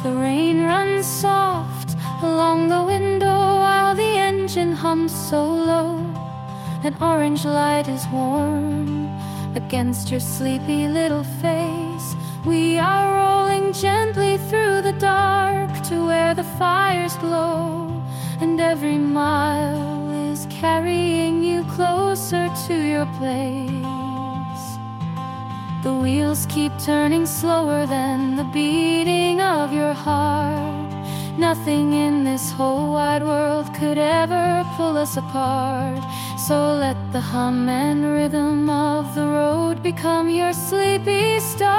The rain runs soft along the window while the engine hums so low. An orange light is warm against your sleepy little face. We are rolling gently through the dark to where the fires glow, and every mile is carrying you closer to your place. The wheels keep turning slower than the beating of your heart. Nothing in this whole wide world could ever pull us apart. So let the hum and rhythm of the road become your sleepy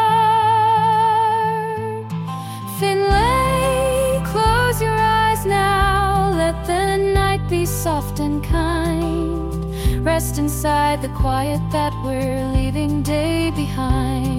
start. Finlay, close your eyes now. Let the night be soft and kind. Rest inside the quiet that we're leaving day behind.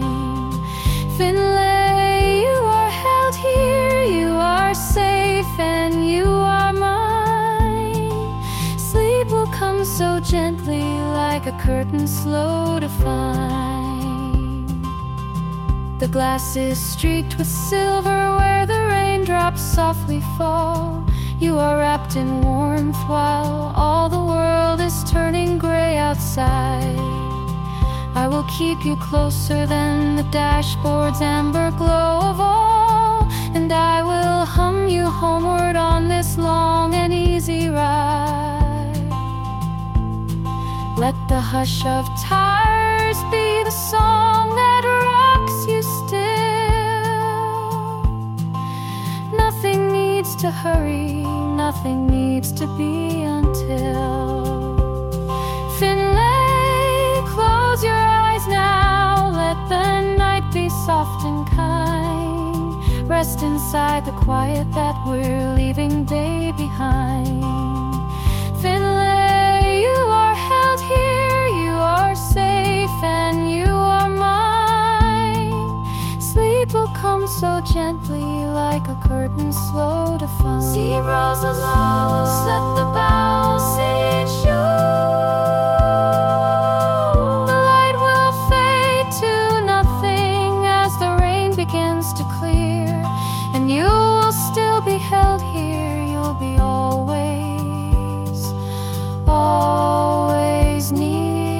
Finlay, you are held here, you are safe and you are mine. Sleep will come so gently like a curtain slow to find. The glass is streaked with silver where the raindrops softly fall. You are wrapped in warmth while all the world is turning gray outside. I will keep you closer than the dashboard's amber glow of all, and I will hum you homeward on this long and easy ride. Let the hush of tires be the song that rocks you still. Nothing needs to hurry, nothing needs to be until. Finlay, close your eyes now. Let the night be soft and kind. Rest inside the quiet that we're leaving day behind. Finlay, you are held here, you are safe and you are mine. Sleep will come so gently like a curtain slow to find. Sea rolls along, let the bow say it show. The light will fade to nothing as the rain begins to clear, and you will still be held here. You'll be always, always near.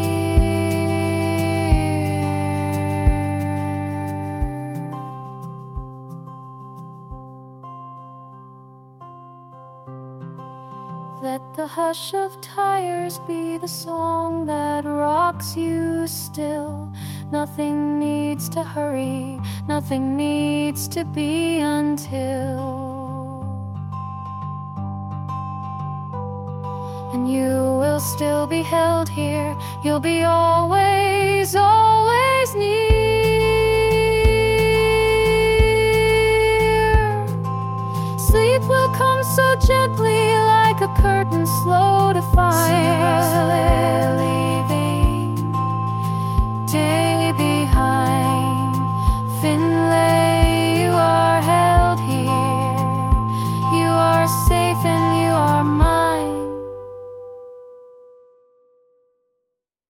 Let the hush of tires be the song that rocks you still. Nothing needs to hurry, nothing needs to be until. And you will still be held here, you'll be always, always near. Sleep will come so gently like a curtain slow to find.